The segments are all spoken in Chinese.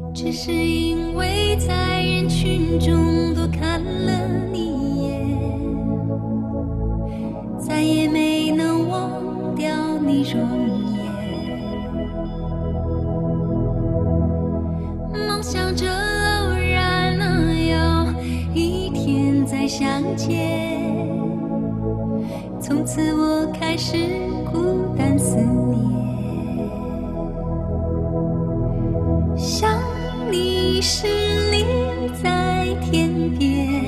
只是因为在人群中多看了你一眼，再也没能忘掉你容颜。梦想着偶然能有一天再相见，从此我开始孤单思念。想你时你在天边，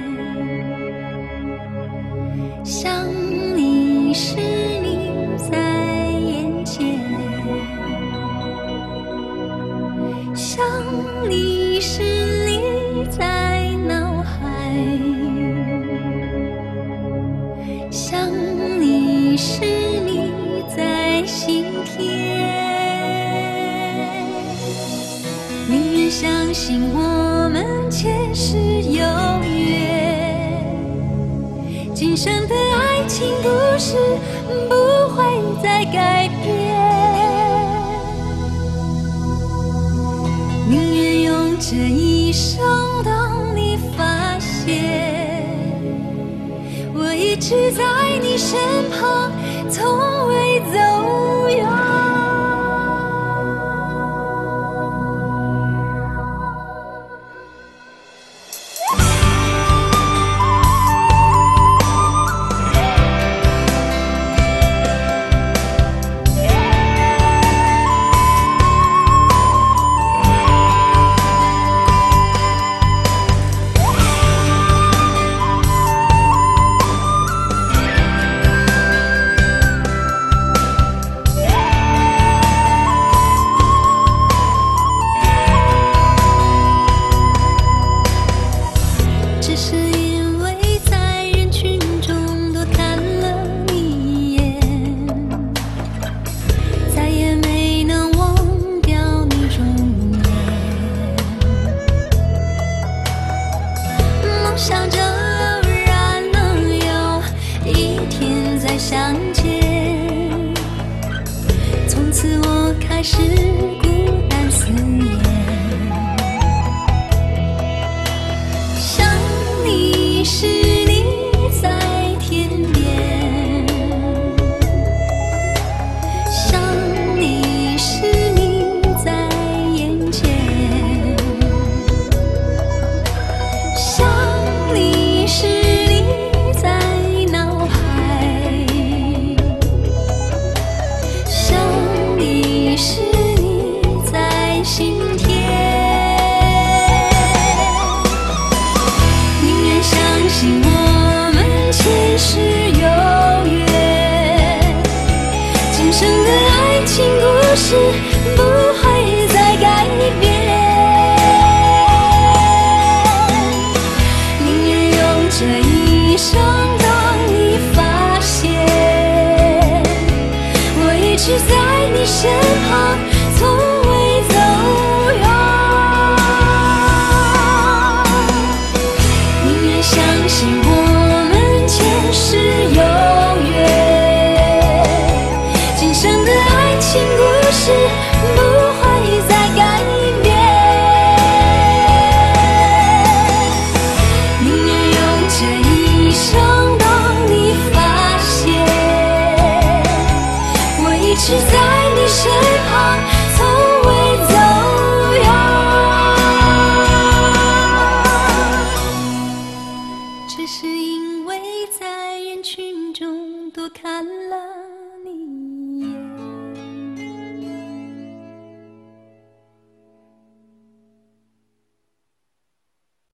想你时你在眼前，想你时你在脑海，想你时你在心田。宁愿相信我们前世有约，今生的爱情故事不会再改变。宁愿用这一生等你发现，我一直在你身旁，从未走远。想着偶然能有一天再相见，从此我开始孤单思念。想你时你在天边，想你时你在眼前，是你在脑海，想你是你在心田。宁愿相信我们前世有约，今生的爱情故事不会再改变。这一生当你发现，我一直在你身旁，从未走远。宁愿相信我们前世有约，今生的爱情故事不会再改变。这一生当你发现，我一直在你身旁，从未走远。只是因为在人群中多看了